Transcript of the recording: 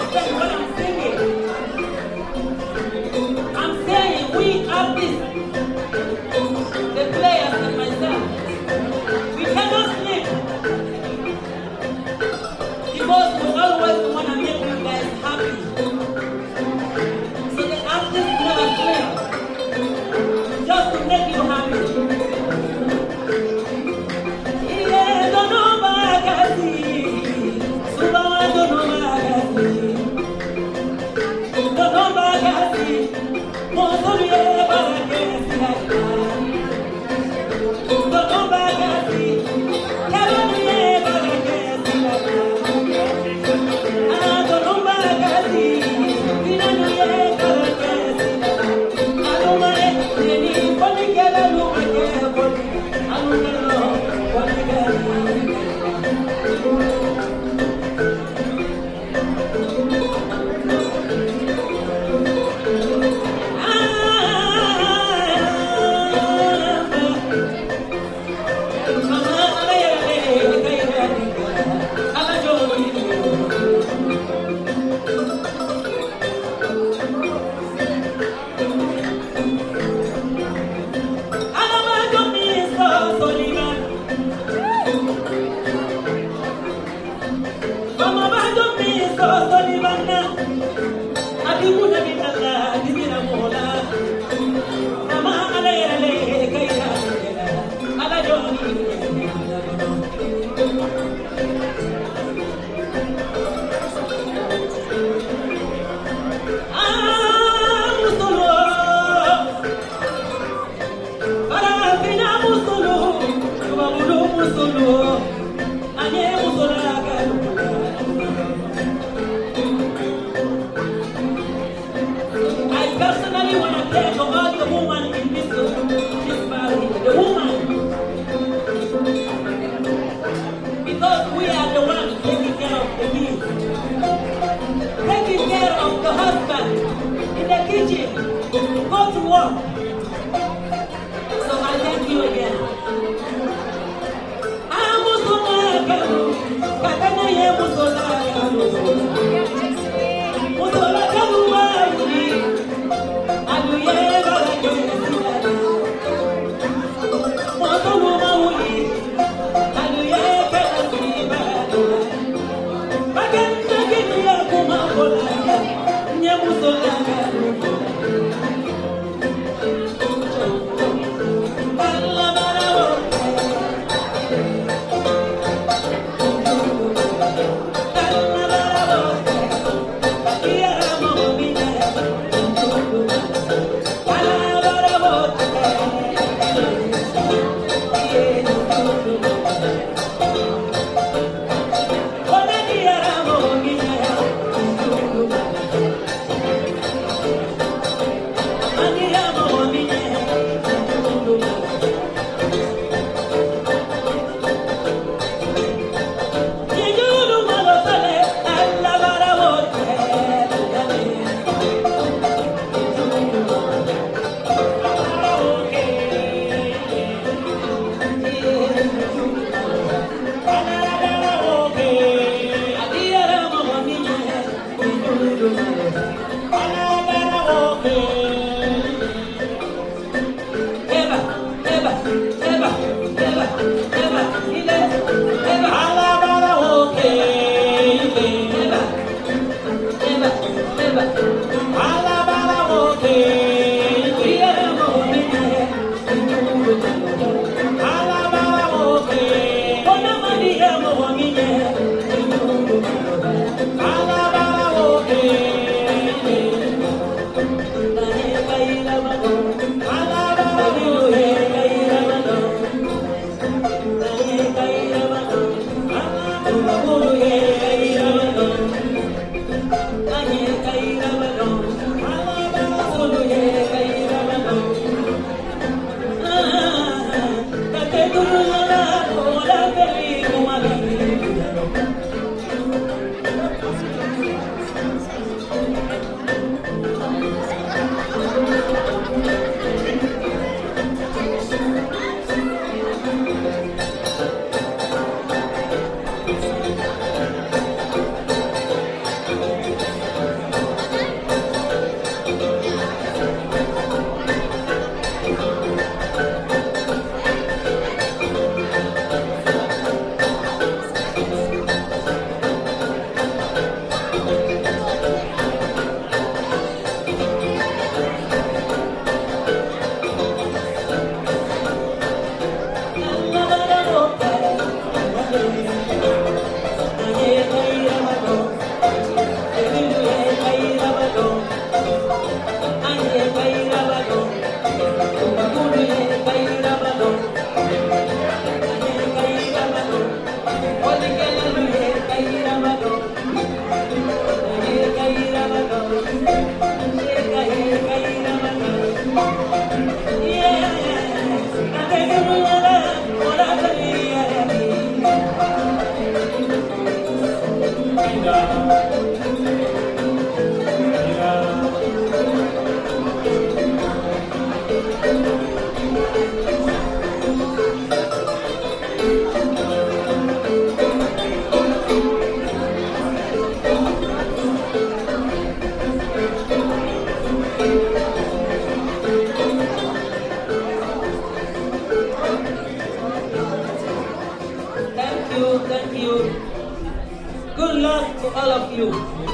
understand what I'm singing. I'm saying we artists, the players and myself, we cannot sleep because we always want to make you guys happy. So the artists never sleep just to make you happy. Yeah, don't know bagasi, suba don't know bagasi, don't know bagasi, mozo ye bagasi, don't know bagasi, karo ye bagasi, ah don't know bagasi, dinanu ye bagasi, anu mare ni poni kala lu ake poni, anu kalo poni kala. I personally want to thank all the women in this valley, the woman, because we are the ones taking care of the meal, taking care of the husband in the kitchen, go to work. So I thank you again. Thank you. Good luck to all of you.